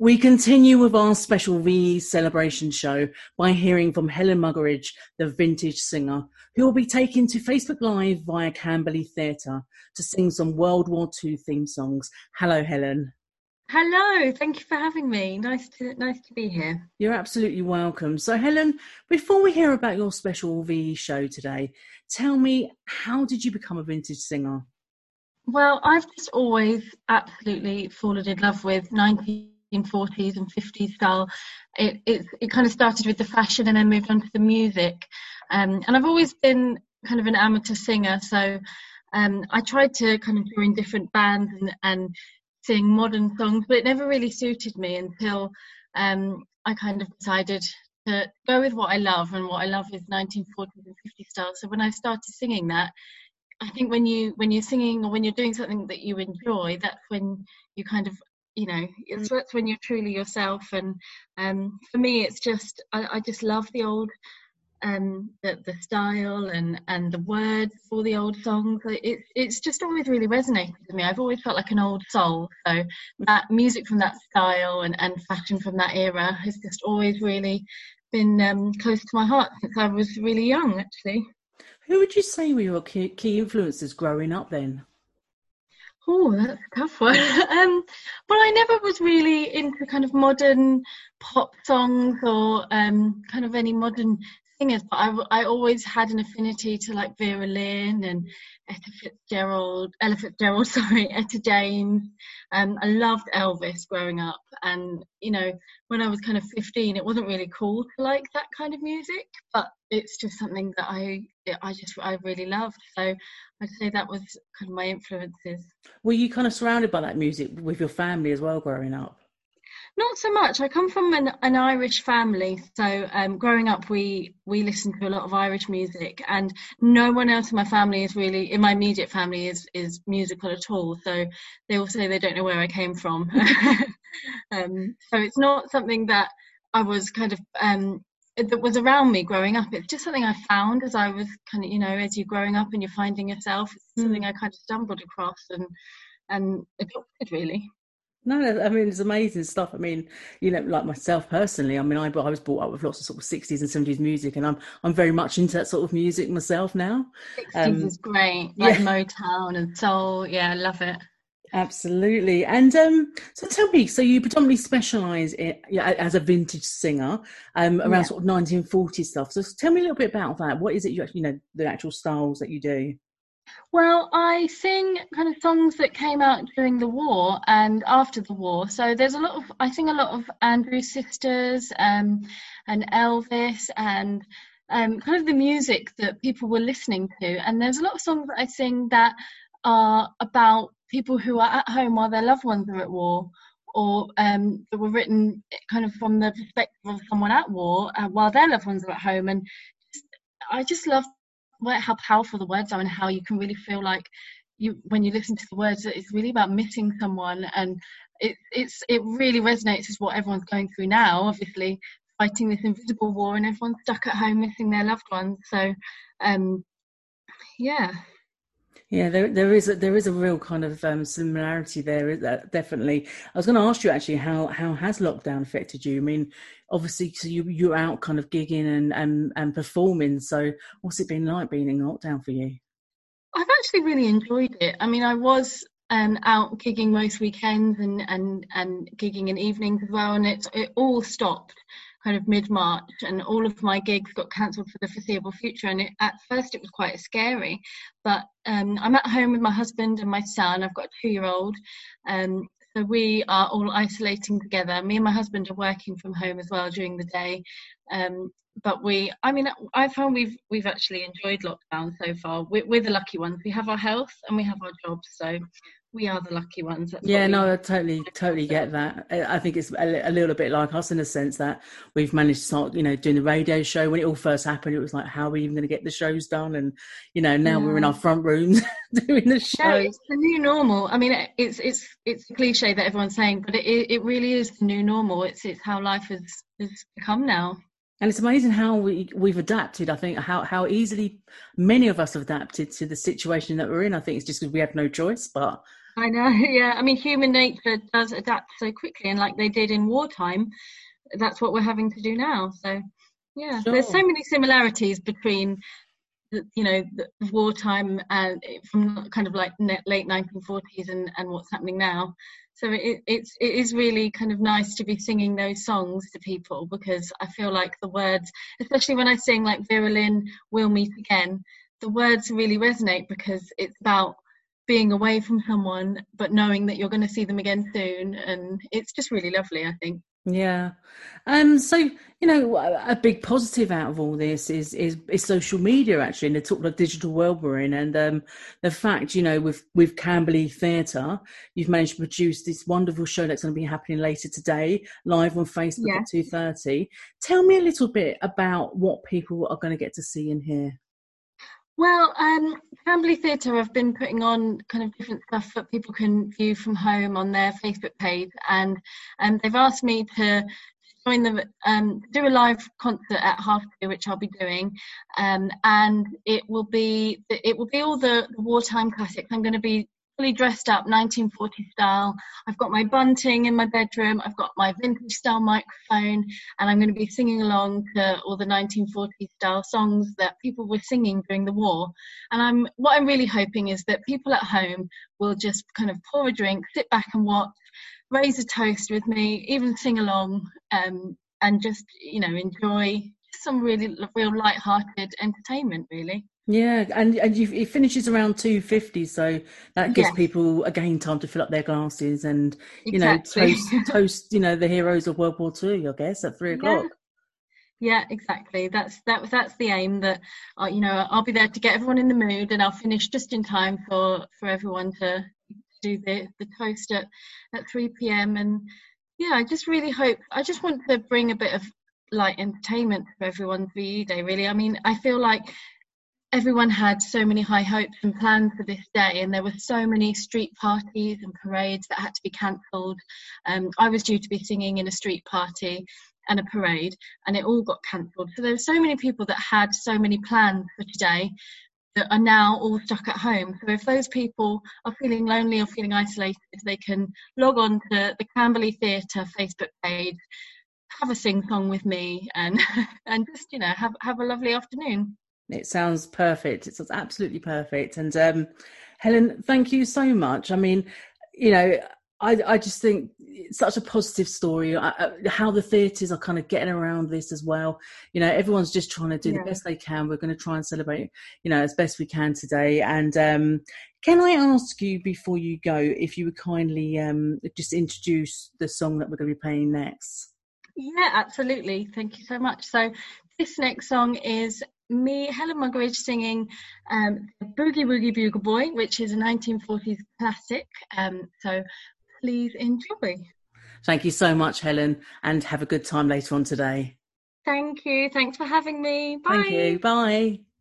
We continue with our special VE celebration show by hearing from Helen Muggeridge, the vintage singer, who will be taken to Facebook Live via Camberley Theatre to sing some World War II theme songs. Hello, Helen. Hello, thank you for having me. Nice to be here. You're absolutely welcome. So, Helen, before we hear about your special VE show today, tell me, how did you become a vintage singer? Well, I've just always absolutely fallen in love with 1940s and 50s style. It kind of started with the fashion and then moved on to the music. And I've always been kind of an amateur singer, so I tried to kind of join different bands and sing modern songs, but it never really suited me until I kind of decided to go with what I love, and what I love is 1940s and 50s style. So when I started singing that, I think when you're singing or when you're doing something that you enjoy, that's when you kind of, that's when you're truly yourself. And for me, it's just I just love the old the style and the words for the old songs. It's just always really resonated with me. I've always felt like an old soul. So that music from that style and fashion from that era has just always really been close to my heart since I was really young, actually. Who would you say were your key influences growing up then? Oh, that's a tough one. Well, I never was really into kind of modern pop songs or kind of any modern singers, but I always had an affinity to like Vera Lynn and Ella Fitzgerald, sorry, Etta James. I loved Elvis growing up, and when I was kind of 15, it wasn't really cool to like that kind of music, but it's just something that I really loved. So I'd say that was kind of my influences. Were you kind of surrounded by that music with your family as well growing up? Not so much. I come from an Irish family, so growing up we listened to a lot of Irish music, and no one else in my family is really, in my immediate family, is musical at all. So they all say they don't know where I came from. So it's not something that I was kind of that was around me growing up. It's just something I found as I was kind of, as you're growing up and you're finding yourself. It's something I kind of stumbled across and adopted, really. No, I mean, it's amazing stuff. I mean, like myself personally, I mean, I was brought up with lots of sort of 60s and 70s music, and I'm very much into that sort of music myself now. 60s is great, like Motown and soul. Yeah, I love it. Absolutely. And so tell me, so you predominantly specialise as a vintage singer around sort of 1940s stuff. So tell me a little bit about that. What is it the actual styles that you do? Well, I sing kind of songs that came out during the war and after the war. So there's I sing a lot of Andrews Sisters and Elvis and kind of the music that people were listening to. And there's a lot of songs that I sing that are about people who are at home while their loved ones are at war, or that were written kind of from the perspective of someone at war while their loved ones are at home. And I just love how powerful the words are, and how you can really feel like when you listen to the words, it's really about missing someone, and it really resonates with what everyone's going through now, obviously fighting this invisible war, and everyone's stuck at home missing their loved ones. So Yeah, there is a real kind of similarity there. Definitely. I was going to ask you actually, how has lockdown affected you? I mean, obviously, so you're out kind of gigging and performing. So what's it been like being in lockdown for you? I've actually really enjoyed it. I mean, I was out gigging most weekends and gigging in evenings as well, and it all stopped kind of mid-March, and all of my gigs got cancelled for the foreseeable future. And at first it was quite scary, but I'm at home with my husband and my son. I've got a 2-year-old, so we are all isolating together. Me and my husband are working from home as well during the day, but I found we've actually enjoyed lockdown so far. We're the lucky ones. We have our health and we have our jobs, so we are the lucky ones. I totally get that. I think it's a little bit like us in the sense that we've managed to start, doing the radio show. When it all first happened, it was like, how are we even going to get the shows done? And, now we're in our front rooms doing the show. Yeah, it's the new normal. I mean, it's a cliche that everyone's saying, but it really is the new normal. It's how life has become now. And it's amazing how we've adapted. I think how easily many of us have adapted to the situation that we're in. I think it's just because we have no choice, but I know, yeah. I mean, human nature does adapt so quickly, and like they did in wartime, that's what we're having to do now. So, yeah, there's so Sure. many similarities between the wartime and from kind of like late 1940s and what's happening now. So it is really kind of nice to be singing those songs to people, because I feel like the words, especially when I sing like Vera Lynn, We'll Meet Again, the words really resonate because it's about being away from someone but knowing that you're going to see them again soon, and it's just really lovely, I think. Yeah. So, a big positive out of all this is social media, actually, in the sort of digital world we're in. And the fact, with Camberley Theatre, you've managed to produce this wonderful show that's going to be happening later today, live on Facebook Yeah. at 2:30. Tell me a little bit about what people are going to get to see and hear. Well, Camberley Theatre have been putting on kind of different stuff that people can view from home on their Facebook page, and they've asked me to join them, do a live concert at 2:30, which I'll be doing, and it will be all the wartime classics. I'm going to be fully dressed up 1940 style. I've got my bunting in my bedroom. I've got my vintage style microphone, and I'm going to be singing along to all the 1940 style songs that people were singing during the war. And what I'm really hoping is that people at home will just kind of pour a drink, sit back and watch, raise a toast with me, even sing along, and just enjoy some really real light-hearted entertainment, really. Yeah, and it finishes around 2:50, so that gives Yes, people again time to fill up their glasses and exactly. toast the heroes of World War Two, I guess, at 3 o'clock. Yeah, yeah, exactly. That's the aim. That I'll be there to get everyone in the mood, and I'll finish just in time for everyone to do the toast at 3 p.m. And yeah, I just really hope. I just want to bring a bit of light entertainment to everyone's VE Day. Really, I mean, I feel like everyone had so many high hopes and plans for this day, and there were so many street parties and parades that had to be cancelled. I was due to be singing in a street party and a parade, and it all got cancelled. So there were so many people that had so many plans for today that are now all stuck at home. So if those people are feeling lonely or feeling isolated, they can log on to the Camberley Theatre Facebook page, have a sing song with me, and and just have a lovely afternoon. It sounds perfect. It sounds absolutely perfect. And Helen, thank you so much. I mean, you know, I just think it's such a positive story. How the theatres are kind of getting around this as well. Everyone's just trying to do the Yeah. best they can. We're going to try and celebrate, as best we can today. And can I ask you before you go if you would kindly just introduce the song that we're going to be playing next? Yeah, absolutely. Thank you so much. So this next song is me, Helen Muggeridge, singing Boogie Woogie Bugle Boy, which is a 1940s classic. So please enjoy. Thank you so much, Helen, and have a good time later on today. Thank you. Thanks for having me. Thank you. Bye. Bye.